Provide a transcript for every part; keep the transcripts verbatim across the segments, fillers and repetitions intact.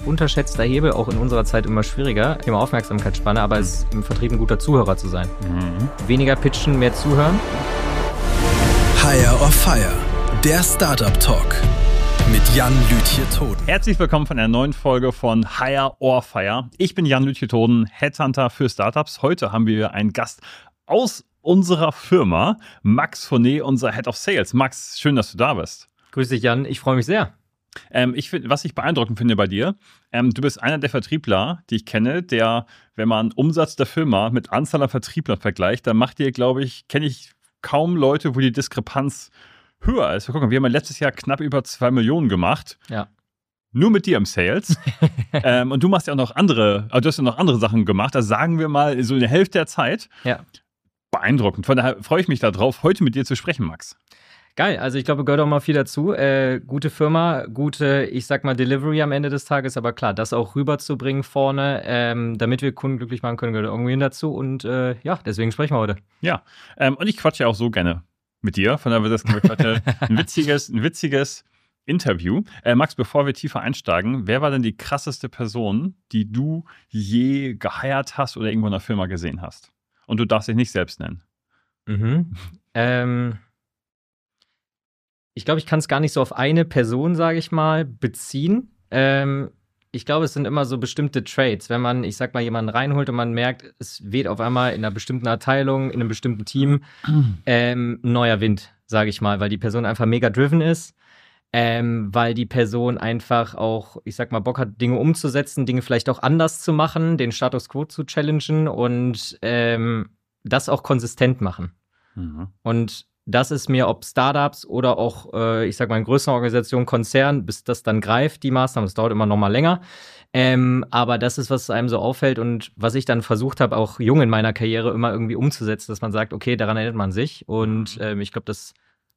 unterschätzter Hebel, auch in unserer Zeit immer schwieriger, Thema Aufmerksamkeitsspanne, aber es ist im Vertrieb ein guter Zuhörer zu sein. Mhm. Weniger pitchen, mehr zuhören. Hire or Fire, der Startup Talk mit Jan Lütje-Toden. Herzlich willkommen von einer neuen Folge von Hire or Fire. Ich bin Jan Lütje-Toden, Headhunter für Startups. Heute haben wir einen Gast aus unserer Firma, Max Fournet, unser Head of Sales. Max, schön, dass du da bist. Grüß dich, Jan. Ich freue mich sehr. Ähm, ich find, was ich beeindruckend finde bei dir, ähm, du bist einer der Vertriebler, die ich kenne, der, wenn man Umsatz der Firma mit Anzahl an Vertrieblern vergleicht, dann macht ihr, glaube ich, kenne ich kaum Leute, wo die Diskrepanz höher ist. Wir gucken, wir haben ja letztes Jahr knapp über zwei Millionen gemacht. Ja. Nur mit dir im Sales. ähm, und du machst ja auch noch andere, also du hast ja noch andere Sachen gemacht. Also sagen wir mal so in der Hälfte der Zeit. Ja. Beeindruckend. Von daher freue ich mich darauf, heute mit dir zu sprechen, Max. Geil, also ich glaube, gehört auch mal viel dazu. Äh, gute Firma, gute, ich sag mal, Delivery am Ende des Tages, aber klar, das auch rüberzubringen vorne, ähm, damit wir Kunden glücklich machen können, gehört irgendwie dazu. Und äh, ja, deswegen sprechen wir heute. Ja, ähm, und ich quatsche ja auch so gerne mit dir. Von daher wird das heute ein witziges, ein witziges Interview. Äh, Max, bevor wir tiefer einsteigen, wer war denn die krasseste Person, die du je geheiert hast oder irgendwo in der Firma gesehen hast? Und du darfst dich nicht selbst nennen. Mhm. ähm... Ich glaube, ich kann es gar nicht so auf eine Person, sage ich mal, beziehen. Ähm, ich glaube, es sind immer so bestimmte Traits. Wenn man, ich sag mal, jemanden reinholt und man merkt, es weht auf einmal in einer bestimmten Abteilung, in einem bestimmten Team ähm, neuer Wind, sage ich mal, weil die Person einfach mega driven ist, ähm, weil die Person einfach auch, ich sag mal, Bock hat, Dinge umzusetzen, Dinge vielleicht auch anders zu machen, den Status Quo zu challengen und ähm, das auch konsistent machen. Mhm. Und das ist mir, ob Startups oder auch, äh, ich sag mal, in größeren Organisationen, Konzern, bis das dann greift, die Maßnahmen, das dauert immer noch mal länger. Ähm, aber das ist, was einem so auffällt und was ich dann versucht habe, auch jung in meiner Karriere immer irgendwie umzusetzen, dass man sagt, okay, daran erinnert man sich. Und ähm, ich glaube, das,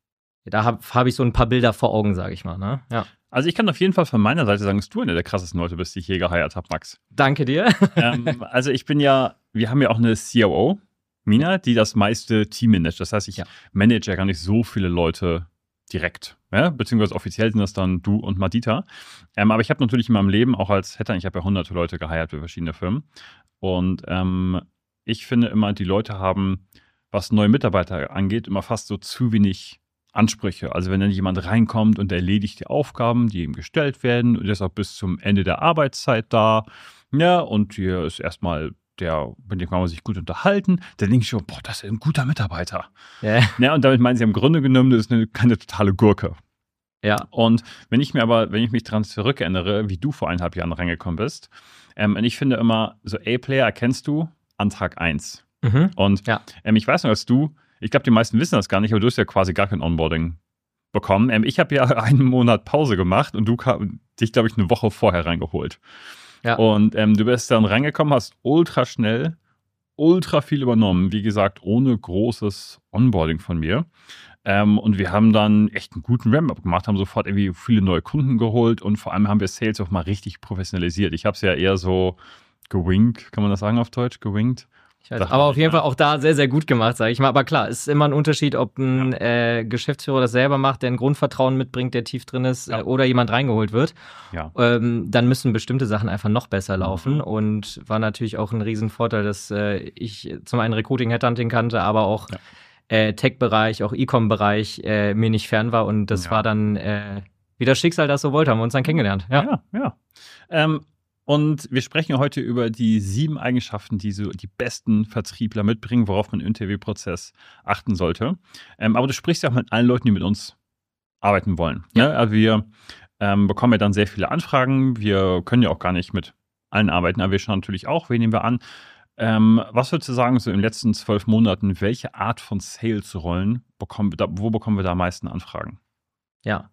da habe hab ich so ein paar Bilder vor Augen, sage ich mal. Ne? Ja. Also ich kann auf jeden Fall von meiner Seite sagen, dass du einer der krassesten Leute bist, die ich je geheiert habe, Max. Danke dir. ähm, also ich bin ja, wir haben ja auch eine C O O, Mina, die das meiste Team managt. Das heißt, ich ja. manage ja gar nicht so viele Leute direkt. Ja? Beziehungsweise offiziell sind das dann du und Madita. Ähm, aber ich habe natürlich in meinem Leben auch als Headhunter, ich habe ja hunderte Leute geheiert für verschiedene Firmen. Und ähm, ich finde immer, die Leute haben, was neue Mitarbeiter angeht, immer fast so zu wenig Ansprüche. Also wenn dann jemand reinkommt und erledigt die Aufgaben, die ihm gestellt werden und ist auch bis zum Ende der Arbeitszeit da. Ja, und hier ist erstmal der, mit dem kann man sich gut unterhalten, dann denke ich schon, boah, das ist ein guter Mitarbeiter. Ja. Ja, und damit meinen sie im Grunde genommen, das ist eine, keine totale Gurke. Ja. Und wenn ich mir aber, wenn ich mich daran zurückerinnere, wie du vor eineinhalb Jahren reingekommen bist, ähm, und ich finde immer, so A-Player erkennst du an Tag eins. Mhm. Und ja. ähm, ich weiß noch, dass du, ich glaube, die meisten wissen das gar nicht, aber du hast ja quasi gar kein Onboarding bekommen. Ähm, ich habe ja einen Monat Pause gemacht und du kam, dich, glaube ich, eine Woche vorher reingeholt. Ja. Und ähm, du bist dann reingekommen, hast ultra schnell, ultra viel übernommen. Wie gesagt, ohne großes Onboarding von mir. Ähm, und wir haben dann echt einen guten Ramp-Up gemacht, haben sofort irgendwie viele neue Kunden geholt und vor allem haben wir Sales auch mal richtig professionalisiert. Ich habe es ja eher so gewinkt, kann man das sagen auf Deutsch? Gewinkt? Ich weiß, aber auf jeden Fall auch da sehr, sehr gut gemacht, sage ich mal. Aber klar, es ist immer ein Unterschied, ob ein ja. äh, Geschäftsführer das selber macht, der ein Grundvertrauen mitbringt, der tief drin ist, ja. äh, oder jemand reingeholt wird. Ja. Ähm, dann müssen bestimmte Sachen einfach noch besser laufen. Mhm. Und war natürlich auch ein Riesenvorteil, dass äh, ich zum einen Recruiting, Headhunting kannte, aber auch ja. äh, Tech-Bereich, auch E-Com-Bereich äh, mir nicht fern war. Und das ja. war dann, äh, wie das Schicksal das so wollte, haben wir uns dann kennengelernt. Ja, ja. ja. Ähm, Und wir sprechen heute über die sieben Eigenschaften, die so die besten Vertriebler mitbringen, worauf man im Interviewprozess achten sollte. Ähm, aber du sprichst ja auch mit allen Leuten, die mit uns arbeiten wollen. Ja. Ne? Also wir ähm, bekommen ja dann sehr viele Anfragen. Wir können ja auch gar nicht mit allen arbeiten, aber wir schauen natürlich auch, wen nehmen wir an. Ähm, was würdest du sagen, so in den letzten zwölf Monaten, welche Art von Sales-Rollen bekommen wir da, wo bekommen wir da am meisten Anfragen? Ja,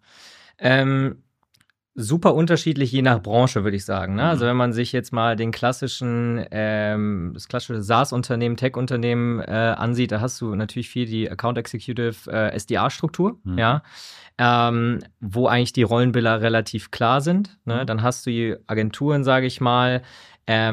ähm super unterschiedlich, je nach Branche, würde ich sagen. Ne? Mhm. Also wenn man sich jetzt mal den klassischen, ähm, das klassische SaaS-Unternehmen, Tech-Unternehmen äh, ansieht, da hast du natürlich viel die Account Executive äh, S D A-Struktur, mhm. ja, ähm, wo eigentlich die Rollenbilder relativ klar sind. Ne? Dann hast du die Agenturen, sage ich mal, ähm,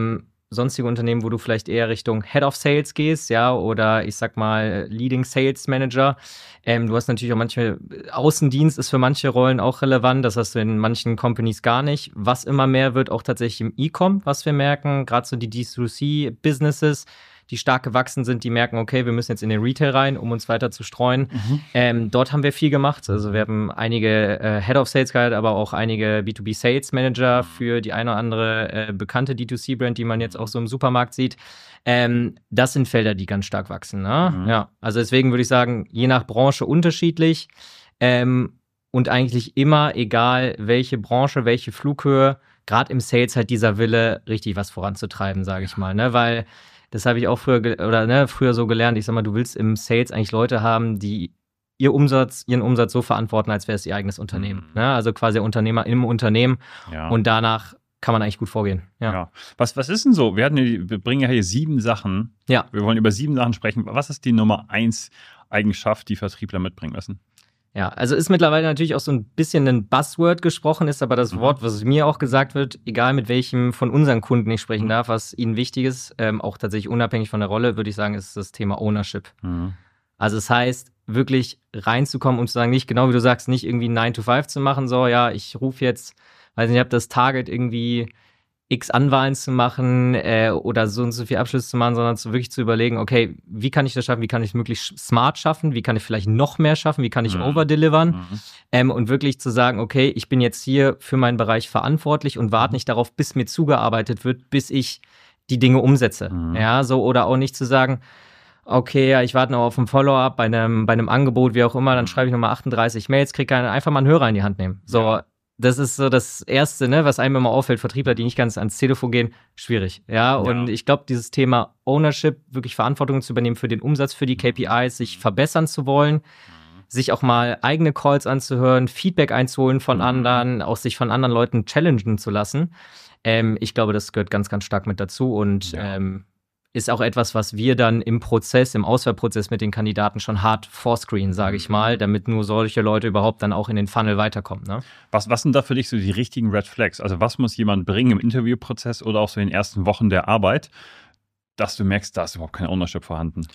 sonstige Unternehmen, wo du vielleicht eher Richtung Head of Sales gehst, ja, oder ich sag mal Leading Sales Manager. Ähm, du hast natürlich auch manche, Außendienst ist für manche Rollen auch relevant, das hast du in manchen Companies gar nicht. Was immer mehr wird, auch tatsächlich im E-Com, was wir merken, gerade so die D zwei C-Businesses, die stark gewachsen sind, die merken, okay, wir müssen jetzt in den Retail rein, um uns weiter zu streuen. Mhm. Ähm, dort haben wir viel gemacht. Also wir haben einige äh, Head of Sales gehabt, aber auch einige B zwei B Sales Manager für die eine oder andere äh, bekannte D zwei C-Brand, die man jetzt auch so im Supermarkt sieht. Ähm, das sind Felder, die ganz stark wachsen. Ne? Mhm. Ja, also deswegen würde ich sagen, je nach Branche unterschiedlich ähm, und eigentlich immer, egal welche Branche, welche Flughöhe, gerade im Sales halt dieser Wille, richtig was voranzutreiben, sage ich mal. Ne? Weil das habe ich auch früher oder ne, früher so gelernt. Ich sag mal, du willst im Sales eigentlich Leute haben, die ihr Umsatz, ihren Umsatz so verantworten, als wäre es ihr eigenes Unternehmen. Mhm. Ne? Also quasi Unternehmer im Unternehmen. Ja. Und danach kann man eigentlich gut vorgehen. Ja. ja. Was, was ist denn so? Wir, hatten hier, wir bringen ja hier sieben Sachen. Ja. Wir wollen über sieben Sachen sprechen. Was ist die Nummer eins Eigenschaft, die Vertriebler mitbringen müssen? Ja, also ist mittlerweile natürlich auch so ein bisschen ein Buzzword gesprochen, ist aber das mhm. Wort, was mir auch gesagt wird, egal mit welchem von unseren Kunden ich sprechen mhm. darf, was ihnen wichtig ist, ähm, auch tatsächlich unabhängig von der Rolle, würde ich sagen, ist das Thema Ownership. Mhm. Also es heißt, wirklich reinzukommen und zu sagen, nicht genau wie du sagst, nicht irgendwie nine to five zu machen, so, ja, ich rufe jetzt, weiß nicht, ich habe das Target irgendwie x Anwahlen zu machen äh, oder so und so viel Abschlüsse zu machen, sondern zu wirklich zu überlegen, okay, wie kann ich das schaffen, wie kann ich es möglichst smart schaffen, wie kann ich vielleicht noch mehr schaffen, wie kann ich mhm. overdelivern mhm. ähm, und wirklich zu sagen, okay, ich bin jetzt hier für meinen Bereich verantwortlich und warte nicht darauf, bis mir zugearbeitet wird, bis ich die Dinge umsetze. Mhm. Ja, so, oder auch nicht zu sagen, okay, ja, ich warte noch auf ein Follow-up bei einem, bei einem Angebot, wie auch immer, dann schreibe ich nochmal achtunddreißig Mails, kriege keinen, einfach mal einen Hörer in die Hand nehmen. So, ja. Das ist so das Erste, ne, was einem immer auffällt, Vertriebler, die nicht ganz ans Telefon gehen, schwierig. Ja, und ja. ich glaube, dieses Thema Ownership, wirklich Verantwortung zu übernehmen für den Umsatz, für die K P Is, sich verbessern zu wollen, sich auch mal eigene Calls anzuhören, Feedback einzuholen von mhm. anderen, auch sich von anderen Leuten challengen zu lassen. Ähm, ich glaube, das gehört ganz, ganz stark mit dazu und ja. ähm, ist auch etwas, was wir dann im Prozess, im Auswahlprozess mit den Kandidaten schon hart vorscreenen, sage ich mal, damit nur solche Leute überhaupt dann auch in den Funnel weiterkommen. Ne? Was, was sind da für dich so die richtigen Red Flags? Also was muss jemand bringen im Interviewprozess oder auch so in den ersten Wochen der Arbeit, dass du merkst, da ist überhaupt kein Ownership vorhanden?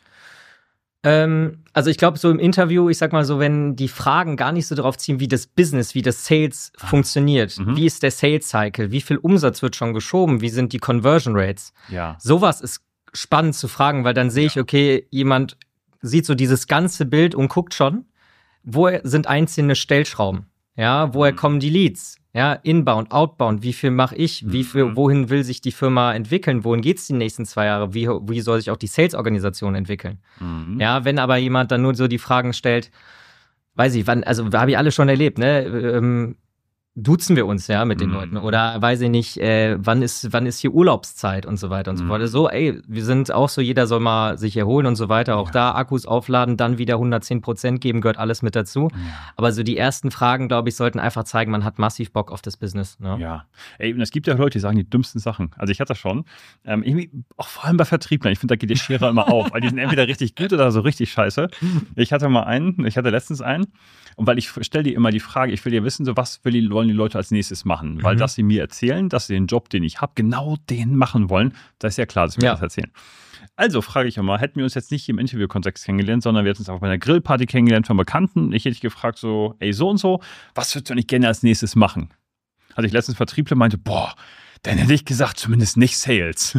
Ähm, also ich glaube, so im Interview, ich sag mal so, wenn die Fragen gar nicht so darauf ziehen, wie das Business, wie das Sales ah. funktioniert, mhm. wie ist der Sales Cycle, wie viel Umsatz wird schon geschoben, wie sind die Conversion Rates, ja. sowas ist spannend zu fragen, weil dann sehe ich, okay, jemand sieht so dieses ganze Bild und guckt schon, wo sind einzelne Stellschrauben, ja, woher mhm. kommen die Leads, ja, inbound, outbound, wie viel mache ich, wie viel, mhm. wohin will sich die Firma entwickeln, wohin geht es die nächsten zwei Jahre, wie, wie soll sich auch die Sales-Organisation entwickeln, mhm. ja, wenn aber jemand dann nur so die Fragen stellt, weiß ich, wann, also habe ich alle schon erlebt, ne, ähm, duzen wir uns ja mit den mm. Leuten oder weiß ich nicht, äh, wann ist wann ist hier Urlaubszeit und so weiter und mm. so fort. So, ey, wir sind auch so, jeder soll mal sich erholen und so weiter. Auch ja. da Akkus aufladen, dann wieder hundertzehn Prozent geben, gehört alles mit dazu. Ja. Aber so die ersten Fragen, glaube ich, sollten einfach zeigen, man hat massiv Bock auf das Business. Ne? Ja, ey, und es gibt ja Leute, die sagen die dümmsten Sachen. Also ich hatte schon, ähm, irgendwie, auch vor allem bei Vertrieblern, ich finde, da geht die Schere immer auf, weil die sind entweder richtig gut oder so richtig scheiße. Ich hatte mal einen, ich hatte letztens einen, und weil ich stelle dir immer die Frage, ich will ja wissen, so was will die, wollen die Leute als nächstes machen? Mhm. Weil dass sie mir erzählen, dass sie den Job, den ich habe, genau den machen wollen, das ist ja klar, dass sie mir ja. das erzählen. Also frage ich immer, hätten wir uns jetzt nicht im Interviewkontext kennengelernt, sondern wir hätten uns auch bei einer Grillparty kennengelernt von Bekannten. Ich hätte dich gefragt so, ey, so und so, was würdest du eigentlich gerne als nächstes machen? Also ich letztens Vertriebler meinte, boah, dann hätte ich gesagt, zumindest nicht Sales.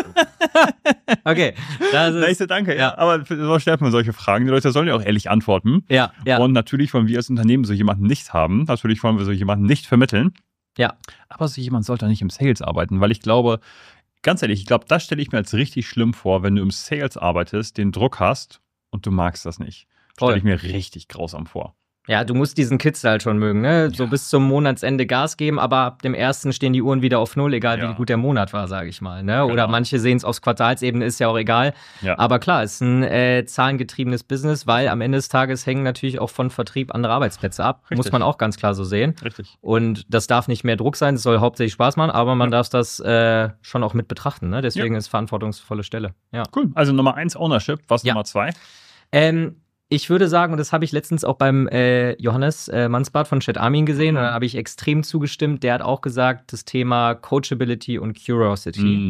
Okay. Das ist, Nächste, danke. Ja. Aber so stellt man solche Fragen. Die Leute sollen ja auch ehrlich antworten. Ja, ja. Und natürlich wollen wir als Unternehmen so jemanden nicht haben. Natürlich wollen wir so jemanden nicht vermitteln. Ja. Aber so jemand sollte nicht im Sales arbeiten, weil ich glaube, ganz ehrlich, ich glaube, das stelle ich mir als richtig schlimm vor, wenn du im Sales arbeitest, den Druck hast und du magst das nicht. Stelle ich mir richtig grausam vor. Ja, du musst diesen Kitzel halt schon mögen, ne? Ja. So bis zum Monatsende Gas geben, aber ab dem ersten stehen die Uhren wieder auf Null, egal ja. wie gut der Monat war, sage ich mal, ne? Genau. Oder manche sehen es aufs Quartalsebene, ist ja auch egal. Ja. Aber klar, es ist ein äh, zahlengetriebenes Business, weil am Ende des Tages hängen natürlich auch von Vertrieb andere Arbeitsplätze ab. Richtig. Muss man auch ganz klar so sehen. Richtig. Und das darf nicht mehr Druck sein, es soll hauptsächlich Spaß machen, aber man ja. darf das äh, schon auch mit betrachten, ne? Deswegen ja. ist verantwortungsvolle Stelle. Ja. Cool. Also Nummer eins Ownership, was ja. Nummer zwei? Ähm, Ich würde sagen, und das habe ich letztens auch beim äh, Johannes äh, Mansbart von Chat Armin gesehen, und da habe ich extrem zugestimmt. Der hat auch gesagt, das Thema Coachability und Curiosity. Mm.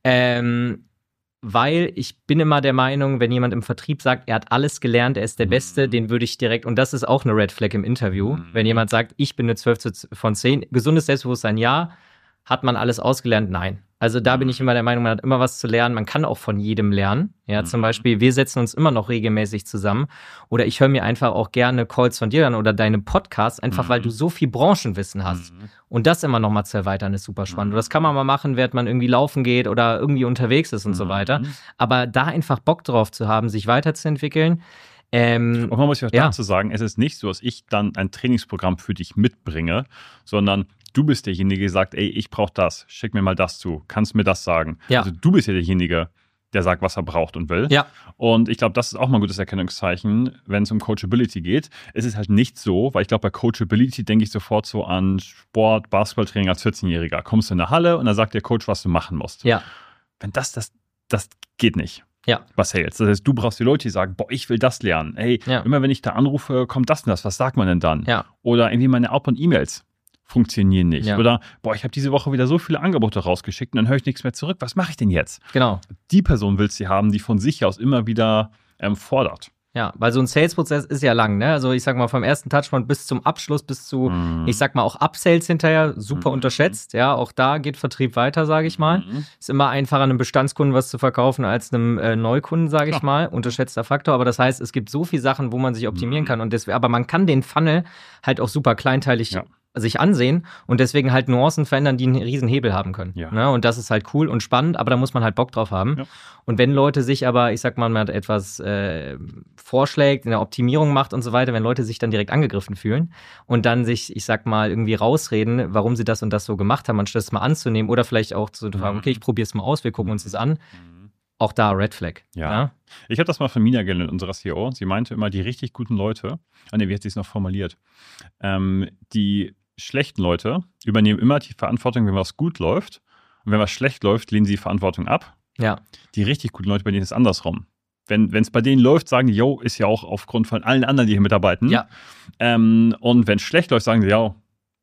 Ähm, weil ich bin immer der Meinung, wenn jemand im Vertrieb sagt, er hat alles gelernt, er ist der Beste, den würde ich direkt, und das ist auch eine Red Flag im Interview, wenn jemand sagt, ich bin eine zwölf von zehn, gesundes Selbstbewusstsein, ja, hat man alles ausgelernt? Nein. Also da bin ich immer der Meinung, man hat immer was zu lernen. Man kann auch von jedem lernen. Ja, zum Beispiel, wir setzen uns immer noch regelmäßig zusammen. Oder ich höre mir einfach auch gerne Calls von dir an oder deine Podcasts, einfach weil du so viel Branchenwissen hast. Und das immer noch mal zu erweitern, ist super spannend. Und das kann man mal machen, während man irgendwie laufen geht oder irgendwie unterwegs ist und so weiter. Aber da einfach Bock drauf zu haben, sich weiterzuentwickeln. Ähm, und man muss ja auch ja. dazu sagen, es ist nicht so, dass ich dann ein Trainingsprogramm für dich mitbringe, sondern du bist derjenige, der sagt, ey, ich brauche das, schick mir mal das zu, kannst mir das sagen. Ja. Also du bist ja derjenige, der sagt, was er braucht und will. Ja. Und ich glaube, das ist auch mal ein gutes Erkennungszeichen, wenn es um Coachability geht. Es ist halt nicht so, weil ich glaube, bei Coachability denke ich sofort so an Sport, Basketballtraining als vierzehnjähriger. Kommst du in eine Halle und dann sagt der Coach, was du machen musst. Ja. Wenn das, das, das geht nicht. Ja. Bei Sales. Das heißt, du brauchst die Leute, die sagen, boah, ich will das lernen. Ey, Ja. immer wenn ich da anrufe, kommt das und das. Was sagt man denn dann? Ja. Oder irgendwie meine Outbound-E-Mails funktionieren nicht. Ja. Oder, boah, ich habe diese Woche wieder so viele Angebote rausgeschickt und dann höre ich nichts mehr zurück. Was mache ich denn jetzt? Genau. Die Person willst du haben, die von sich aus immer wieder ähm, fordert. Ja, weil so ein Sales-Prozess ist ja lang, ne? Also ich sag mal, vom ersten Touchpoint bis zum Abschluss, bis zu, Mhm. ich sag mal, auch Upsales hinterher, super Mhm. unterschätzt. Ja, auch da geht Vertrieb weiter, sage ich mal. Mhm. Ist immer einfacher, einem Bestandskunden was zu verkaufen, als einem äh, Neukunden, sage ich Klar. mal. Unterschätzter Faktor. Aber das heißt, es gibt so viele Sachen, wo man sich optimieren Mhm. kann. Und deswegen, aber man kann den Funnel halt auch super kleinteilig Ja. sich ansehen und deswegen halt Nuancen verändern, die einen riesen Hebel haben können. Ja. Ne? Und das ist halt cool und spannend, aber da muss man halt Bock drauf haben. Ja. Und wenn Leute sich aber, ich sag mal, man etwas äh, vorschlägt, in der Optimierung macht und so weiter, wenn Leute sich dann direkt angegriffen fühlen und dann sich, ich sag mal, irgendwie rausreden, warum sie das und das so gemacht haben, anstatt es mal anzunehmen oder vielleicht auch zu fragen, Mhm. okay, ich probiere es mal aus, wir gucken uns das an. Auch da Red Flag. Ja. Ich habe das mal von Mina gelernt, unserer C E O. Sie meinte immer, die richtig guten Leute, ah ne, wie hat sie es noch formuliert? Ähm, die schlechten Leute übernehmen immer die Verantwortung, wenn was gut läuft. Und wenn was schlecht läuft, lehnen sie die Verantwortung ab. Ja. Die richtig guten Leute, bei denen ist es andersrum. Wenn es bei denen läuft, sagen die, yo, ist ja auch aufgrund von allen anderen, die hier mitarbeiten. Ja. Ähm, und wenn es schlecht läuft, sagen sie, yo,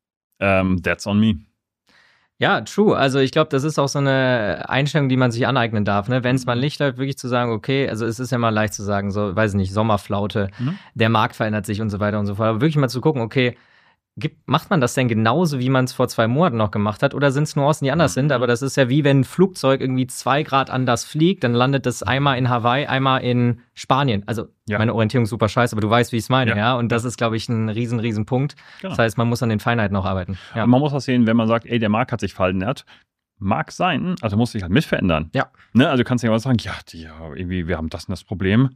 ähm, that's on me. Ja, true. Also ich glaube, das ist auch so eine Einstellung, die man sich aneignen darf. Ne? Wenn es mal nicht läuft, wirklich zu sagen, okay, also es ist ja mal leicht zu sagen, so, weiß ich nicht, Sommerflaute, Mhm. der Markt verändert sich und so weiter und so fort. Aber wirklich mal zu gucken, okay, gibt, macht man das denn genauso, wie man es vor zwei Monaten noch gemacht hat? Oder sind es Nuancen, die anders Mhm. sind? Aber das ist ja wie, wenn ein Flugzeug irgendwie zwei Grad anders fliegt, dann landet das einmal in Hawaii, einmal in Spanien. Also Ja. meine Orientierung ist super scheiße, aber du weißt, wie ich es meine. Ja. Ja. Und das ist, glaube ich, ein riesen, riesen Punkt. Genau. Das heißt, man muss an den Feinheiten auch arbeiten. Ja. Und man muss auch sehen, wenn man sagt, ey, der Markt hat sich verändert, mag sein, also muss sich halt mit verändern. Ja. Ne? Also du kannst ja auch sagen, ja, die, ja, irgendwie, wir haben das und das Problem,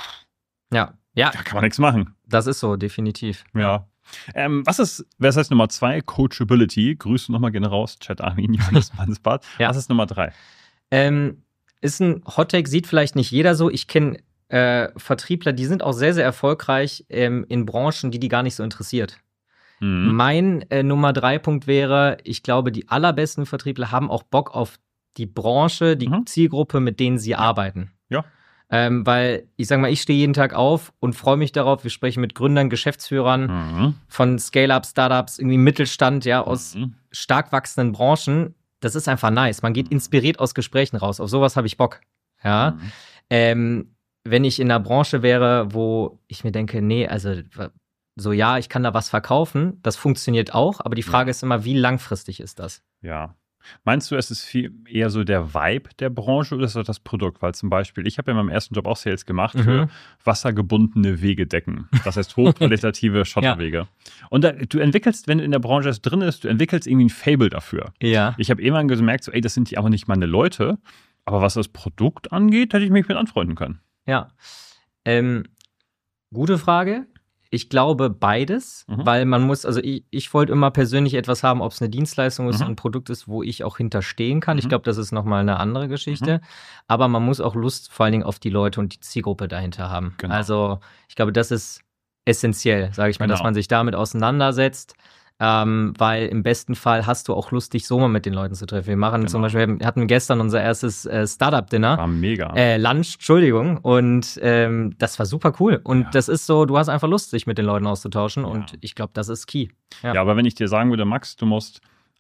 Ja. Ja, da kann man nichts machen. das ist so, definitiv. Ja. Ähm, was ist, was heißt Nummer zwei? Coachability. Grüße nochmal gerne raus, Chat Armin, Johannes Mansbart. Ja. Was ist Nummer drei? Ähm, ist ein Hottake, sieht vielleicht nicht jeder so. Ich kenne äh, Vertriebler, die sind auch sehr, sehr erfolgreich ähm, in Branchen, die die gar nicht so interessiert. Mhm. Mein äh, Nummer drei Punkt wäre, ich glaube, die allerbesten Vertriebler haben auch Bock auf die Branche, die Mhm. Zielgruppe, mit denen sie arbeiten. Ja. Ähm, weil, ich sag mal, ich stehe jeden Tag auf und freue mich darauf. Wir sprechen mit Gründern, Geschäftsführern Mhm. von Scale-Up, Startups, irgendwie Mittelstand, ja, aus Mhm. stark wachsenden Branchen. Das ist einfach nice. Man geht inspiriert aus Gesprächen raus. Auf sowas habe ich Bock. Ja. Mhm. Ähm, wenn ich in einer Branche wäre, wo ich mir denke, nee, also so ja, ich kann da was verkaufen, das funktioniert auch, aber die Frage Ja. ist immer, wie langfristig ist das? Ja. Meinst du, es ist viel eher so der Vibe der Branche oder ist das das Produkt? Weil zum Beispiel, ich habe ja in meinem ersten Job auch Sales gemacht für Mhm. wassergebundene Wegedecken. Das heißt hochqualitative Schotterwege. Und da, du entwickelst, wenn du in der Branche erst drin ist, du entwickelst irgendwie ein Fable dafür. Ja. Ich habe irgendwann gemerkt, so, ey, das sind die aber nicht meine Leute. Aber was das Produkt angeht, hätte ich mich mit anfreunden können. Ja. Ähm, gute Frage. Ich glaube beides, Mhm. weil man muss, also ich, ich wollte immer persönlich etwas haben, ob es eine Dienstleistung ist, Mhm. ein Produkt ist, wo ich auch hinterstehen kann. Ich Mhm. glaube, das ist nochmal eine andere Geschichte. Aber man muss auch Lust vor allen Dingen auf die Leute und die Zielgruppe dahinter haben. Genau. Also ich glaube, das ist essentiell, sage ich mal, dass Genau. man sich damit auseinandersetzt. Ähm, weil im besten Fall hast du auch Lust, dich so mal mit den Leuten zu treffen. Wir machen Genau. zum Beispiel, wir hatten gestern unser erstes äh, Startup-Dinner. War mega. Äh, Lunch, Entschuldigung. Und ähm, das war super cool. Und Ja. das ist so, du hast einfach Lust, sich mit den Leuten auszutauschen. Ja. Und ich glaube, das ist key. Ja. aber wenn ich dir sagen würde, Max, du musst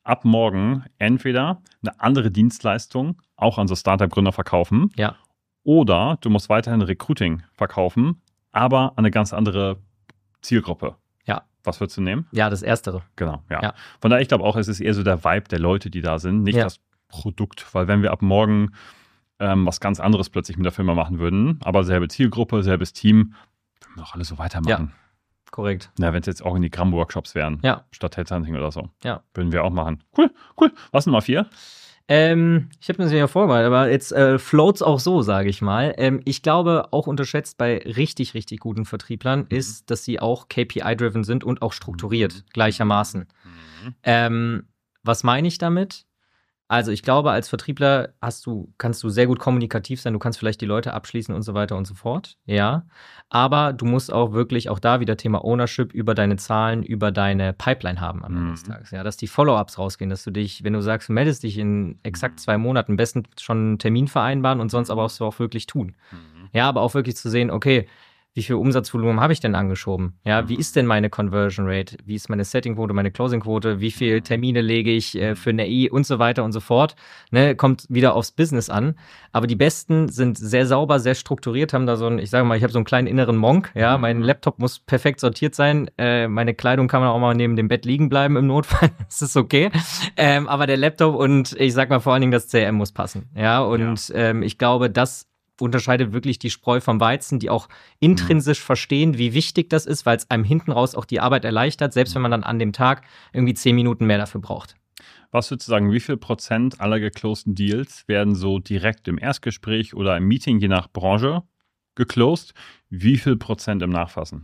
ab morgen entweder eine andere Dienstleistung auch an so Startup-Gründer verkaufen. Ja. Oder du musst weiterhin Recruiting verkaufen, aber an eine ganz andere Zielgruppe. Ja. Was würdest du nehmen? Ja, das Erstere. Genau, ja. Ja. Von daher, ich glaube auch, es ist eher so der Vibe der Leute, die da sind, nicht Ja. das Produkt. Weil wenn wir ab morgen ähm, was ganz anderes plötzlich mit der Firma machen würden, aber selbe Zielgruppe, selbes Team, würden wir doch alle so weitermachen. Korrekt. Ja, wenn es jetzt Organigramm-Workshops wären, Ja. statt Headhunting oder so. Ja. Würden wir auch machen. Cool, cool. Was Nummer vier? Ähm, ich habe mir das ja vorbereitet, aber jetzt äh, floats auch so, sage ich mal. Ähm, ich glaube, auch unterschätzt bei richtig, richtig guten Vertrieblern Mhm. ist, dass sie auch K P I-driven sind und auch strukturiert, Mhm. gleichermaßen. Mhm. Ähm, was meine ich damit? Also ich glaube, als Vertriebler hast du, kannst du sehr gut kommunikativ sein, du kannst vielleicht die Leute abschließen und so weiter und so fort, ja. Aber du musst auch wirklich, auch da wieder Thema Ownership über deine Zahlen, über deine Pipeline haben am Ende des Mhm. Tages, ja. Dass die Follow-ups rausgehen, dass du dich, wenn du sagst, du meldest dich in exakt Mhm. zwei Monaten, am besten schon einen Termin vereinbaren und sonst aber auch, auch wirklich tun. Mhm. Ja, aber auch wirklich zu sehen, okay, wie viel Umsatzvolumen habe ich denn angeschoben? Ja, wie Mhm. ist denn meine Conversion Rate? Wie ist meine Settingquote, meine Closingquote? Wie viele Termine lege ich äh, für eine I und so weiter und so fort? Ne, kommt wieder aufs Business an. Aber die Besten sind sehr sauber, sehr strukturiert, haben da so ein, ich sage mal, ich habe so einen kleinen inneren Monk. Ja, Mhm. mein Laptop muss perfekt sortiert sein. Äh, meine Kleidung kann man auch mal neben dem Bett liegen bleiben im Notfall. Das ist okay. Ähm, aber der Laptop und ich sag mal vor allen Dingen das C R M muss passen. Ja, und Ähm, ich glaube, das unterscheidet wirklich die Spreu vom Weizen, die auch intrinsisch mhm. verstehen, wie wichtig das ist, weil es einem hinten raus auch die Arbeit erleichtert, selbst wenn man dann an dem Tag irgendwie zehn Minuten mehr dafür braucht. Was würdest du sagen, wie viel Prozent aller geclosten Deals werden so direkt im Erstgespräch oder im Meeting, je nach Branche, geclosed? Wie viel Prozent im Nachfassen?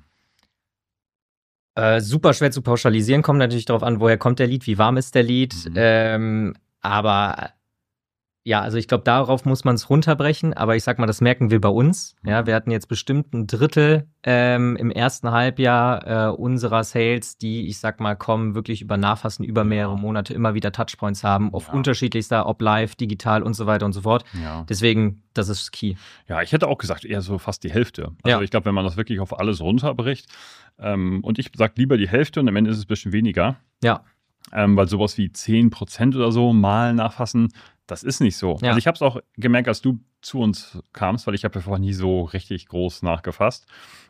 Äh, super schwer zu pauschalisieren, kommt natürlich darauf an, woher kommt der Lead, wie warm ist der Lead, mhm. ähm, aber ja, also ich glaube, darauf muss man es runterbrechen, aber ich sag mal, das merken wir bei uns. Ja, wir hatten jetzt bestimmt ein Drittel ähm, im ersten Halbjahr äh, unserer Sales, die, ich sag mal, kommen, wirklich über Nachfassen, über mehrere ja. Monate immer wieder Touchpoints haben, auf ja. unterschiedlichster, ob live, digital und so weiter und so fort. Ja. Deswegen, das ist key. Ja, ich hätte auch gesagt, eher so fast die Hälfte. Also ja. ich glaube, wenn man das wirklich auf alles runterbricht, ähm, und ich sage lieber die Hälfte und am Ende ist es ein bisschen weniger. Ja. Ähm, weil sowas wie zehn Prozent oder so mal nachfassen, das ist nicht so. Ja. Also ich habe es auch gemerkt, als du zu uns kamst, weil ich habe ja vorher nie so richtig groß nachgefasst.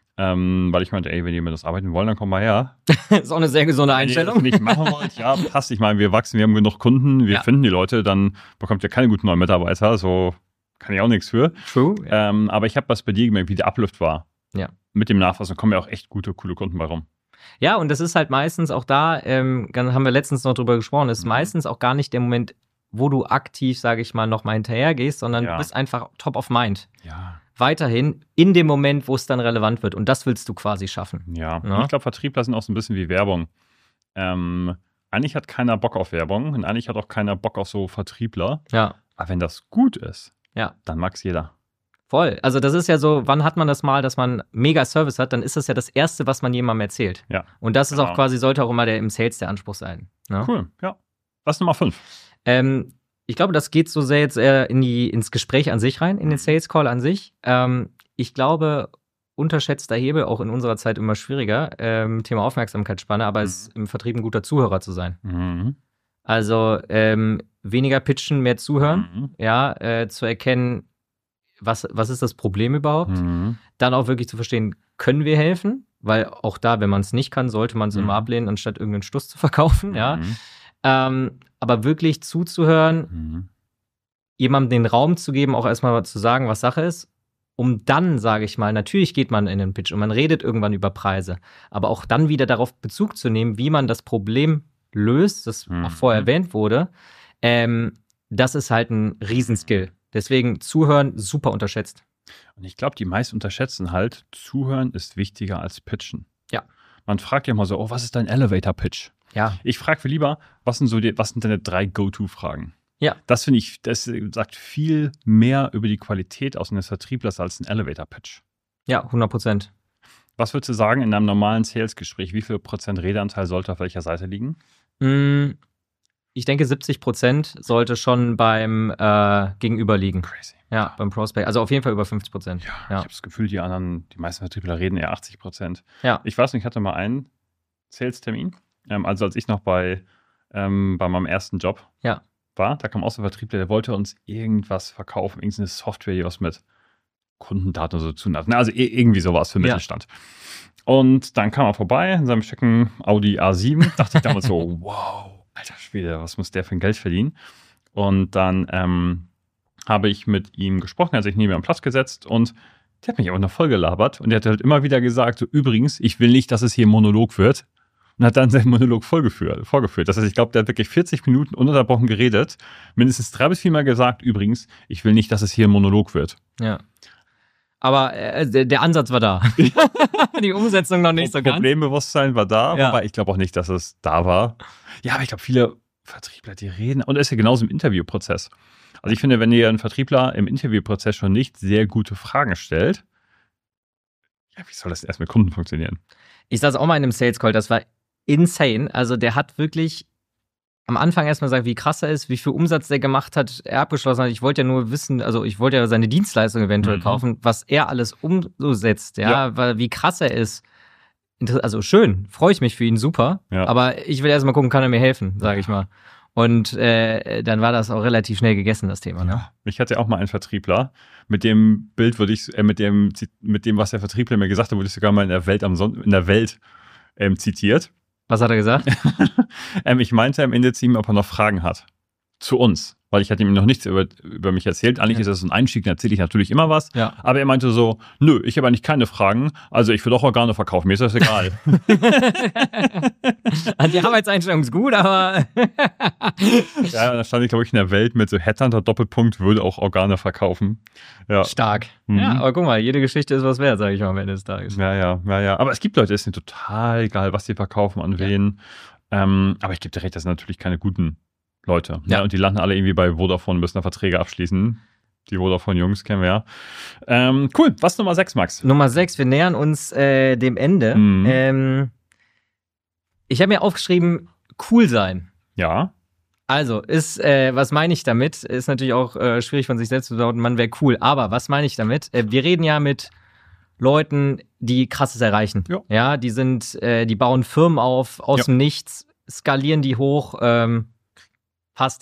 Ähm, weil ich meinte, ey, wenn ihr mit uns arbeiten wollt, dann komm mal her. Ist auch eine sehr gesunde Einstellung. Wenn ihr das nicht machen wollt, ja, passt. Ich meine, wir wachsen, wir haben genug Kunden, wir ja. finden die Leute, dann bekommt ihr keine guten neuen Mitarbeiter, so kann ich auch nichts für. True. Ja. Ähm, aber ich habe was bei dir gemerkt, wie der Uplift war. Ja. Mit dem Nachfassen kommen ja auch echt gute, coole Kunden bei rum. Ja, und das ist halt meistens auch da, ähm, haben wir letztens noch drüber gesprochen, ist mhm. meistens auch gar nicht der Moment, wo du aktiv, sage ich mal, nochmal hinterher gehst, sondern ja. du bist einfach top of mind. Ja. Weiterhin in dem Moment, wo es dann relevant wird. Und das willst du quasi schaffen. Ja, ja? Ich glaube, Vertriebler sind auch so ein bisschen wie Werbung. Ähm, eigentlich hat keiner Bock auf Werbung und eigentlich hat auch keiner Bock auf so Vertriebler. Ja. Aber wenn das gut ist, ja. dann mag es jeder. Voll. Also das ist ja so, wann hat man das mal, dass man mega Service hat, dann ist das ja das Erste, was man jemandem erzählt. Ja. Und das genau. ist auch quasi, sollte auch immer der im Sales der Anspruch sein. Ne? Cool, ja. Was ist Nummer fünf? Ähm, ich glaube, das geht so sehr jetzt eher in die, ins Gespräch an sich rein, in den Sales Call an sich. Ähm, ich glaube, unterschätzter Hebel, auch in unserer Zeit immer schwieriger, ähm, Thema Aufmerksamkeitsspanne, aber es ist im Vertrieb ein guter Zuhörer zu sein. Mhm. Also ähm, weniger pitchen, mehr zuhören, mhm. ja, äh, zu erkennen, was, was ist das Problem überhaupt? Mhm. Dann auch wirklich zu verstehen, können wir helfen? Weil auch da, wenn man es nicht kann, sollte man es mhm. immer ablehnen, anstatt irgendeinen Stuss zu verkaufen, ja. Mhm. Ähm, aber wirklich zuzuhören, mhm. jemandem den Raum zu geben, auch erstmal zu sagen, was Sache ist, um dann, sage ich mal, natürlich geht man in den Pitch und man redet irgendwann über Preise, aber auch dann wieder darauf Bezug zu nehmen, wie man das Problem löst, das mhm. auch vorher erwähnt wurde, ähm, das ist halt ein Riesenskill. Deswegen zuhören, super unterschätzt. Und ich glaube, die meisten unterschätzen halt, zuhören ist wichtiger als pitchen. Ja. Man fragt ja mal so, oh, was ist dein Elevator-Pitch? Ja. Ich frage viel lieber, was sind so die, was sind deine drei Go-To-Fragen? Ja. Das finde ich, das sagt viel mehr über die Qualität aus eines Vertrieblers als ein Elevator-Pitch. Ja, hundert Prozent. Was würdest du sagen in einem normalen Sales-Gespräch? Wie viel Prozent Redeanteil sollte auf welcher Seite liegen? Ich denke, siebzig Prozent sollte schon beim äh, Gegenüber liegen. Crazy. Ja, beim Prospect. Also auf jeden Fall über fünfzig Prozent. Ja, ja. Ich habe das Gefühl, die anderen, die meisten Vertriebler reden eher achtzig Prozent. Ja. Ich weiß nicht, ich hatte mal einen Sales-Termin. Ähm, also als ich noch bei ähm, bei meinem ersten Job ja. war. Da kam auch so ein Vertriebler, der wollte uns irgendwas verkaufen, irgendeine Software, die was mit Kundendaten oder so zu tun hat. Also irgendwie sowas für Mittelstand. Ja. Und dann kam er vorbei in seinem schicken Audi A sieben. Dachte ich damals so, wow, alter Schwede, was muss der für ein Geld verdienen? Und dann ähm, habe ich mit ihm gesprochen, er hat sich neben mir am Platz gesetzt und der hat mich aber noch voll gelabert. Und der hat halt immer wieder gesagt, so übrigens, ich will nicht, dass es hier ein Monolog wird. Und hat dann seinen Monolog vorgeführt. vorgeführt. Das heißt, ich glaube, der hat wirklich vierzig Minuten ununterbrochen geredet, mindestens drei bis viermal gesagt, übrigens, ich will nicht, dass es hier ein Monolog wird. Ja. Aber äh, der, der Ansatz war da. Die Umsetzung noch nicht so ganz. Problembewusstsein war da, ja. Wobei ich glaube auch nicht, dass es da war. Ja, aber ich glaube, viele Vertriebler, die reden, und das ist ja genauso im Interviewprozess. Also ich finde, wenn ihr ein Vertriebler im Interviewprozess schon nicht sehr gute Fragen stellt, ja, wie soll das erst mit Kunden funktionieren? Ich saß auch mal in einem Sales Call, das war insane. Also der hat wirklich am Anfang erstmal gesagt, wie krass er ist, wie viel Umsatz der gemacht hat, er abgeschlossen hat. Ich wollte ja nur wissen, also ich wollte ja seine Dienstleistung eventuell mhm. kaufen, was er alles umsetzt, ja, ja. Weil, wie krass er ist. Also schön, freue ich mich für ihn, super. Ja. Aber ich will erstmal gucken, kann er mir helfen, sage ich mal. Und äh, dann war das auch relativ schnell gegessen, das Thema. Ne? Ja. Ich hatte auch mal einen Vertriebler. Mit dem Bild würde ich, äh, mit dem, mit dem, was der Vertriebler mir gesagt hat, wurde ich sogar mal in der Welt am Son- in der Welt ähm, zitiert. Was hat er gesagt? ähm, ich meinte am Ende zu ihm, ob er noch Fragen hat. Zu uns. Weil ich hatte ihm noch nichts über, über mich erzählt. Eigentlich ja. ist das ein Einstieg, da erzähle ich natürlich immer was. Ja. Aber er meinte so, nö, ich habe eigentlich keine Fragen. Also ich will auch Organe verkaufen, mir ist das egal. Die Arbeitseinstellung ist gut, aber... Ja, da stand ich, glaube ich, in der Welt mit so Headhunter Doppelpunkt, würde auch Organe verkaufen. Ja. Stark. Mhm. Ja, aber guck mal, jede Geschichte ist was wert, sage ich mal am Ende des Tages. Ja, ja, ja, ja. Aber es gibt Leute, es ist ihnen total egal, was sie verkaufen, an wen. Ja. Ähm, aber ich gebe dir recht, das sind natürlich keine guten Leute. Ja. Ja, und die landen alle irgendwie bei Vodafone, müssen da Verträge abschließen. Die Vodafone-Jungs kennen wir ja. Ähm, cool, was Nummer sechs, Max? Nummer sechs, wir nähern uns äh, dem Ende. Mhm. Ähm, ich habe mir aufgeschrieben, cool sein. Ja. Also, ist, äh, was meine ich damit? Ist natürlich auch äh, schwierig von sich selbst zu behaupten, man wäre cool. Aber was meine ich damit? Äh, wir reden ja mit Leuten, die Krasses erreichen. Ja, ja die sind, äh, die bauen Firmen auf, aus ja. dem Nichts, skalieren die hoch, ähm, passt,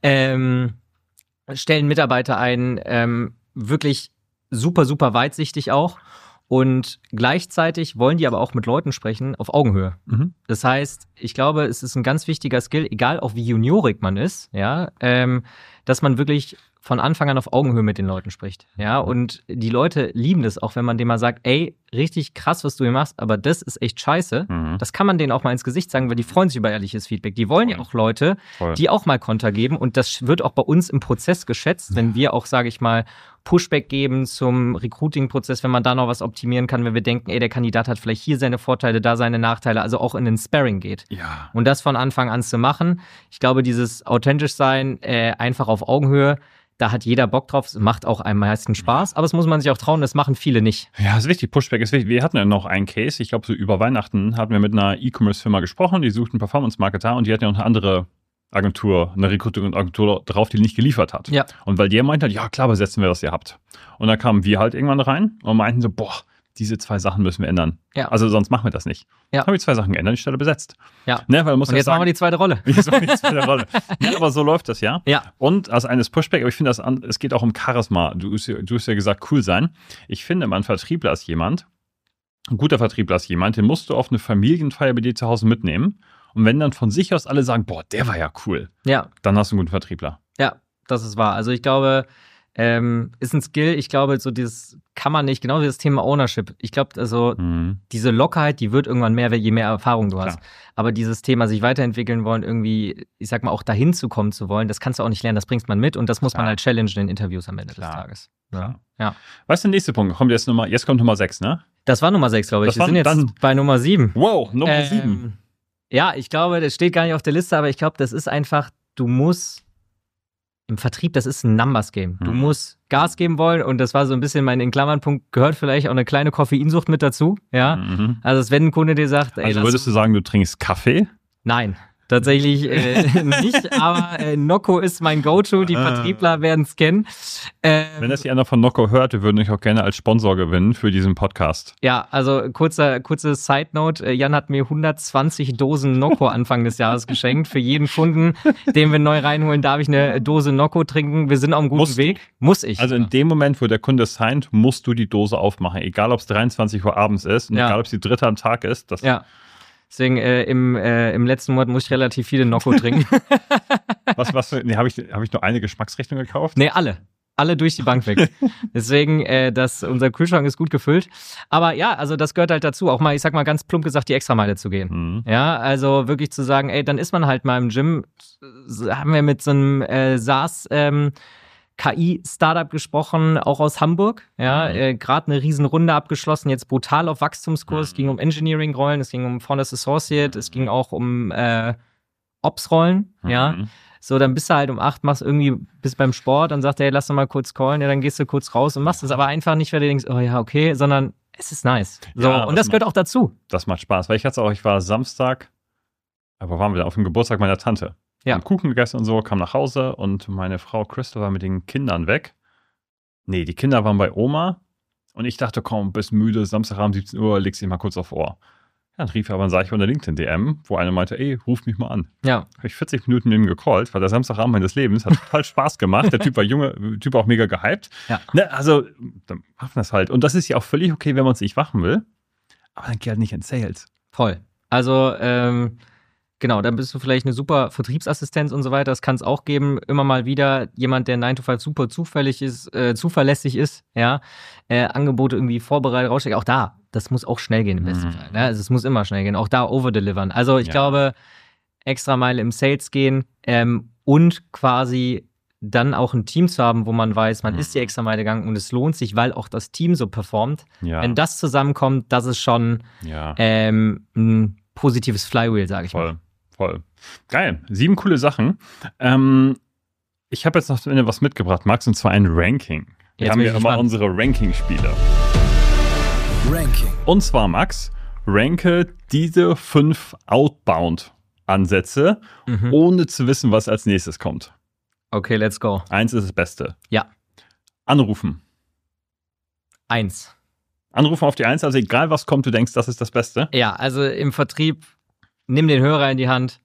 ähm, stellen Mitarbeiter ein, ähm, wirklich super, super weitsichtig auch. Und gleichzeitig wollen die aber auch mit Leuten sprechen auf Augenhöhe. Mhm. Das heißt, ich glaube, es ist ein ganz wichtiger Skill, egal auch wie juniorig man ist, ja, ähm, dass man wirklich von Anfang an auf Augenhöhe mit den Leuten spricht. Ja, und die Leute lieben das, auch wenn man denen mal sagt, ey, richtig krass, was du hier machst, aber das ist echt scheiße. Mhm. Das kann man denen auch mal ins Gesicht sagen, weil die freuen sich über ehrliches Feedback. Die wollen Voll. ja auch Leute, Voll. die auch mal Konter geben. Und das wird auch bei uns im Prozess geschätzt, wenn wir auch, sage ich mal, Pushback geben zum Recruiting-Prozess, wenn man da noch was optimieren kann, wenn wir denken, ey, der Kandidat hat vielleicht hier seine Vorteile, da seine Nachteile, also auch in den Sparring geht. Ja. Und das von Anfang an zu machen. Ich glaube, dieses authentisch sein, äh, einfach auf Augenhöhe, da hat jeder Bock drauf, es macht auch am meisten Spaß, aber das muss man sich auch trauen, das machen viele nicht. Ja, das ist wichtig, Pushback ist wichtig. Wir hatten ja noch einen Case, ich glaube so über Weihnachten hatten wir mit einer E-Commerce-Firma gesprochen, die suchten Performance-Marketer und die hatten ja noch eine andere Agentur, eine Recruiting-Agentur drauf, die nicht geliefert hat. Ja. Und weil der meinte halt, ja klar, besetzen wir, was ihr habt. Und dann kamen wir halt irgendwann rein und meinten so, boah, diese zwei Sachen müssen wir ändern. Ja. Also sonst machen wir das nicht. Ja. Haben wir zwei Sachen geändert, die Stelle besetzt. Ja. Ne, weil muss und jetzt sagen, machen wir die zweite Rolle. Jetzt machen wir die zweite Rolle. Ja, aber so läuft das, ja. Ja. Und als eines Pushback, aber ich finde, das an, es geht auch um Charisma. Du, du hast ja gesagt, cool sein. Ich finde, mein Vertriebler ist jemand, ein guter Vertriebler ist jemand, den musst du auf eine Familienfeier bei dir zu Hause mitnehmen. Und wenn dann von sich aus alle sagen, boah, der war ja cool, ja. dann hast du einen guten Vertriebler. Ja, das ist wahr. Also ich glaube, ähm, ist ein Skill, ich glaube, so dieses kann man nicht, genau wie das Thema Ownership. Ich glaube, also mhm. diese Lockerheit, die wird irgendwann mehr, je mehr Erfahrung du hast. Klar. Aber dieses Thema, sich weiterentwickeln wollen, irgendwie, ich sag mal, auch dahin zu kommen zu wollen, das kannst du auch nicht lernen, das bringst man mit und das muss Klar. man halt challengen in Interviews am Ende Klar. des Tages. Ja. ja. Was ist der nächste Punkt? Kommt jetzt, Nummer, jetzt kommt Nummer sechs, ne? Das war Nummer sechs, glaube ich. Das Wir sind jetzt dann, bei Nummer sieben. Wow, Nummer ähm, sieben. Ja, ich glaube, das steht gar nicht auf der Liste, aber ich glaube, das ist einfach, du musst im Vertrieb, das ist ein Numbers-Game. Du mhm. musst Gas geben wollen und das war so ein bisschen mein in Klammern Punkt, gehört vielleicht auch eine kleine Koffeinsucht mit dazu, ja. Mhm. Also wenn ein Kunde dir sagt, ey, also würdest du sagen, du trinkst Kaffee? Nein. Tatsächlich äh, nicht, aber äh, Nocco ist mein Go-To. Die Vertriebler werden es kennen. Ähm, Wenn das hier einer von Nocco hört, wir würden euch auch gerne als Sponsor gewinnen für diesen Podcast. Ja, also kurzer, kurze Side-Note. Jan hat mir hundertzwanzig Dosen Nocco Anfang des Jahres geschenkt. Für jeden Kunden, den wir neu reinholen, darf ich eine Dose Nocco trinken. Wir sind auf einem guten Musst Weg. Muss ich. Also in dem Moment, wo der Kunde signed, musst du die Dose aufmachen. Egal, ob es dreiundzwanzig Uhr abends ist und Ja. egal, ob es die dritte am Tag ist. Das Ja. Deswegen äh, im, äh, im letzten Monat muss ich relativ viele Nocco trinken. Was, was, nee, habe ich, hab ich nur eine Geschmacksrichtung gekauft? Nee, alle. Alle durch die Bank weg. Deswegen, äh, das, unser Kühlschrank ist gut gefüllt. Aber ja, also das gehört halt dazu, auch mal, ich sag mal ganz plump gesagt, die Extrameile zu gehen. Mhm. Ja, also wirklich zu sagen, ey, dann ist man halt mal im Gym. Haben wir mit so einem äh, SaaS ähm, K I-Startup gesprochen, auch aus Hamburg. Ja, Mhm. äh, gerade eine Riesenrunde abgeschlossen, jetzt brutal auf Wachstumskurs. Es Mhm. ging um Engineering-Rollen, es ging um Founders Associate, es ging auch um äh, Ops-Rollen. Ja, Mhm. so, dann bist du halt um acht, machst irgendwie, bist beim Sport und sagst, hey, lass doch mal kurz callen. Ja, dann gehst du kurz raus und machst es aber einfach nicht, weil du denkst, oh ja, okay, sondern es ist nice. So, Ja, und das das gehört auch dazu. Das macht Spaß, weil ich hatte auch, ich war Samstag, aber waren wir da auf dem Geburtstag meiner Tante. Ja. Haben Kuchen gegessen und so, kam nach Hause und meine Frau Crystal war mit den Kindern weg. Nee, die Kinder waren bei Oma und ich dachte, komm, bist müde, Samstagabend siebzehn Uhr, legst dich mal kurz auf Ohr. Ja, dann rief er aber und sah ich unter LinkedIn-D M, wo einer meinte, ey, ruf mich mal an. Ja, Habe ich vierzig Minuten mit ihm gecallt, war der Samstagabend meines Lebens, hat total Spaß gemacht. Der Typ war junge, der Typ war auch mega gehypt. Ja. Ne, also, dann machen wir das halt. Und das ist ja auch völlig okay, wenn man es nicht machen will. Aber dann geh halt nicht in Sales. voll. Also, ähm, genau, dann bist du vielleicht eine super Vertriebsassistenz und so weiter. Das kann es auch geben. Immer mal wieder jemand, der nine to five super zufällig ist, äh, zuverlässig ist, ja, äh, Angebote irgendwie vorbereitet, raussteckt. Auch da, das muss auch schnell gehen im besten Mhm. Fall. Ne? Also es muss immer schnell gehen. Auch da overdelivern. Also ich Ja. glaube, extra Meile im Sales gehen ähm, und quasi dann auch ein Team zu haben, wo man weiß, man Mhm. ist die extra Meile gegangen und es lohnt sich, weil auch das Team so performt. Ja, Wenn das zusammenkommt, das ist schon ja, ähm, ein positives Flywheel, sage ich mal. voll, voll. Geil, sieben coole Sachen. Ähm, ich habe jetzt noch am Ende was mitgebracht, Max, und zwar ein Ranking. Wir Jetzt haben bin ja ich immer gespannt. unsere Ranking-Spiele. Ranking. Und zwar, Max, ranke diese fünf Outbound-Ansätze, Mhm. ohne zu wissen, was als nächstes kommt. Okay, let's go. Eins ist das Beste. Ja. Anrufen. Eins. Anrufen auf die Eins, also egal was kommt, du denkst, das ist das Beste. Ja, also im Vertrieb, nimm den Hörer in die Hand.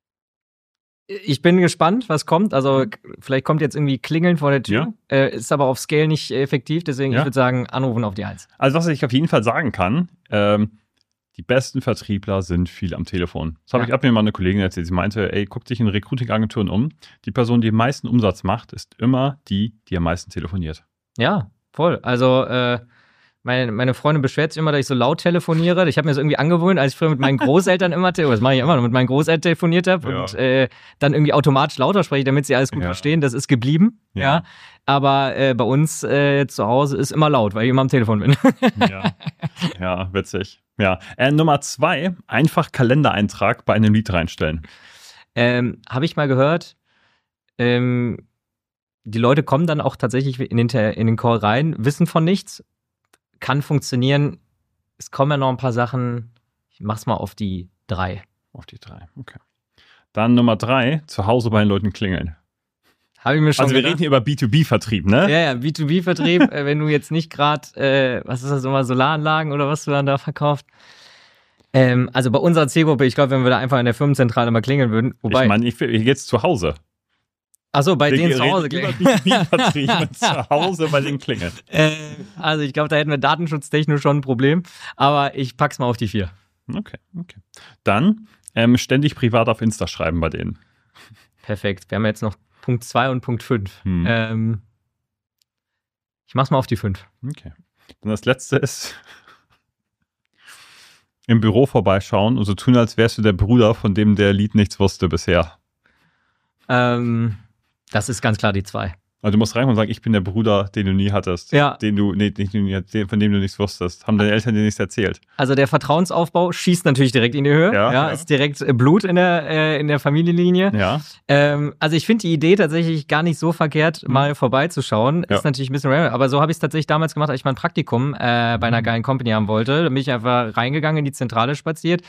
Ich bin gespannt, was kommt. Also k- vielleicht kommt jetzt irgendwie Klingeln vor der Tür. Äh, ist aber auf Scale nicht effektiv, deswegen Ja. ich würde sagen, anrufen auf die Eins. Also was ich auf jeden Fall sagen kann, ähm, die besten Vertriebler sind viel am Telefon. Das habe Ja. ich ab mir mal eine Kollegin erzählt. Sie meinte, ey, guck dich in Recruiting-Agenturen um. Die Person, die am meisten Umsatz macht, ist immer die, die am meisten telefoniert. Ja, voll. Also äh, meine, meine Freundin beschwert sich immer, dass ich so laut telefoniere. Ich habe mir das irgendwie angewöhnt, als ich früher mit meinen Großeltern immer, te- das mache ich immer noch, mit meinen Großeltern telefoniert habe Ja. und äh, dann irgendwie automatisch lauter spreche, damit sie alles gut Ja. verstehen. Das ist geblieben. Ja. Ja. Aber äh, bei uns äh, zu Hause ist immer laut, weil ich immer am Telefon bin. Ja, ja, witzig. Ja. Äh, Nummer zwei, einfach Kalendereintrag bei einem Lied reinstellen. ähm, habe ich mal gehört, ähm, die Leute kommen dann auch tatsächlich in den, Te- in den Call rein, wissen von nichts, kann funktionieren. Es kommen ja noch ein paar Sachen. Ich mach's mal auf die drei. Auf die drei, okay. Dann Nummer drei, zu Hause bei den Leuten klingeln. Habe ich mir schon Also wir gedacht. reden hier über B zwei B-Vertrieb, ne? Ja, ja, B zwei B-Vertrieb, äh, wenn du jetzt nicht gerade, äh, was ist das immer, Solaranlagen oder was du dann da verkauft. Ähm, also bei unserer Zielgruppe, ich glaube, wenn wir da einfach in der Firmenzentrale mal klingeln würden, wobei, Ich meine, ich will jetzt zu Hause. achso, bei Wir denen zu reden Hause über klingeln. B zwei B-Vertrieb zu Hause bei den Klingeln. Äh, also ich glaube, da hätten wir datenschutztechnisch schon ein Problem, aber ich pack's mal auf die vier. Okay, okay. Dann ähm, ständig privat auf Insta schreiben bei denen. Perfekt. Wir haben jetzt noch Punkt zwei und Punkt fünf. Hm. Ähm, ich mach's mal auf die fünf. Okay. Dann das letzte ist im Büro vorbeischauen und so tun, als wärst du der Bruder, von dem der Lied nichts wusste bisher. Ähm, das ist ganz klar die zwei. Also du musst rein und sagen, ich bin der Bruder, den du nie hattest. Ja. Den du, nee, nicht, den, du nie- von dem du nichts wusstest. Haben deine Eltern dir nichts erzählt? Also der Vertrauensaufbau schießt natürlich direkt in die Höhe. Ja, Ja, ja. ist direkt äh, Blut in der, äh, in der Familienlinie. Ja. Ähm, also ich finde die Idee tatsächlich gar nicht so verkehrt, mal vorbeizuschauen. Ja. Ist natürlich ein bisschen random, aber so habe ich es tatsächlich damals gemacht, als ich mein Praktikum äh, bei einer geilen Company haben wollte. Da bin ich einfach reingegangen, in die Zentrale spaziert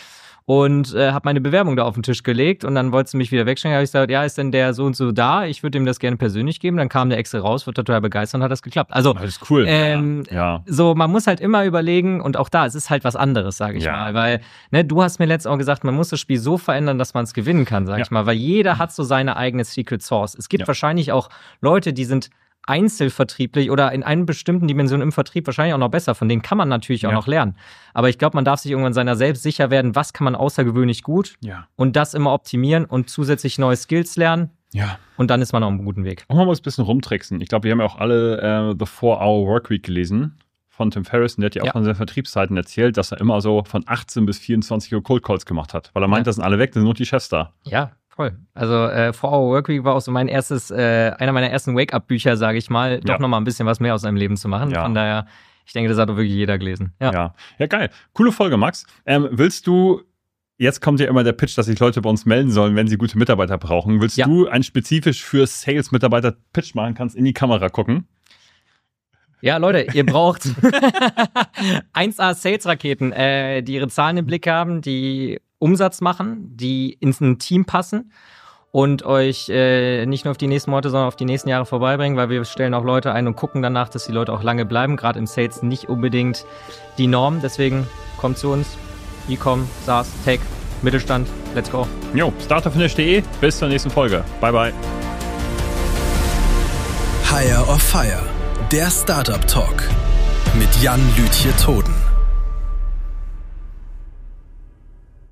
und äh, habe meine Bewerbung da auf den Tisch gelegt und dann wolltest du mich wieder wegstellen. Da habe ich gesagt, ja, ist denn der so und so da? Ich würde ihm das gerne persönlich geben. Dann kam der extra raus, wird total begeistert und hat das geklappt. Also, das ist cool. Ähm, ja. So, man muss halt immer überlegen und auch da, es ist halt was anderes, sage ich ja. mal, weil ne, du hast mir letztens auch gesagt, man muss das Spiel so verändern, dass man es gewinnen kann, sage ja. ich mal, weil jeder hat so seine eigene Secret Sauce. Es gibt ja. wahrscheinlich auch Leute, die sind einzelvertrieblich oder in einer bestimmten Dimension im Vertrieb wahrscheinlich auch noch besser. Von denen kann man natürlich auch ja. noch lernen. Aber ich glaube, man darf sich irgendwann seiner selbst sicher werden, was kann man außergewöhnlich gut ja. und das immer optimieren und zusätzlich neue Skills lernen. Ja. Und dann ist man auf einem guten Weg. Und man muss ein bisschen rumtricksen. Ich glaube, wir haben ja auch alle äh, The four-Hour Workweek gelesen von Tim Ferriss. Und der hat ja auch ja. von seinen Vertriebszeiten erzählt, dass er immer so von achtzehn bis vierundzwanzig Uhr Cold Calls gemacht hat. Weil er meint, ja. das sind alle weg, da sind nur die Chefs da. Ja, voll. Also äh, four-Hour Workweek war auch so mein erstes, äh, einer meiner ersten Wake-Up-Bücher, sage ich mal, doch ja. noch mal ein bisschen was mehr aus seinem Leben zu machen. Ja. Von daher, ich denke, das hat doch wirklich jeder gelesen. Ja, ja. ja geil. Coole Folge, Max. Ähm, willst du, jetzt kommt ja immer der Pitch, dass sich Leute bei uns melden sollen, wenn sie gute Mitarbeiter brauchen. Willst ja. du einen spezifisch für Sales-Mitarbeiter Pitch machen? Kannst in die Kamera gucken. Ja, Leute, ihr braucht eins A Sales-Raketen, äh, die ihre Zahlen im Blick haben, die Umsatz machen, die ins ein Team passen und euch äh, nicht nur auf die nächsten Monate, sondern auf die nächsten Jahre vorbeibringen, weil wir stellen auch Leute ein und gucken danach, dass die Leute auch lange bleiben. Gerade im Sales nicht unbedingt die Norm. Deswegen kommt zu uns. E-Com, SaaS, Tech, Mittelstand. Let's go. Jo, starterfinish punkt de. Bis zur nächsten Folge. Bye, bye. Hire or Fire. Der Startup Talk mit Jan Lütje Toden.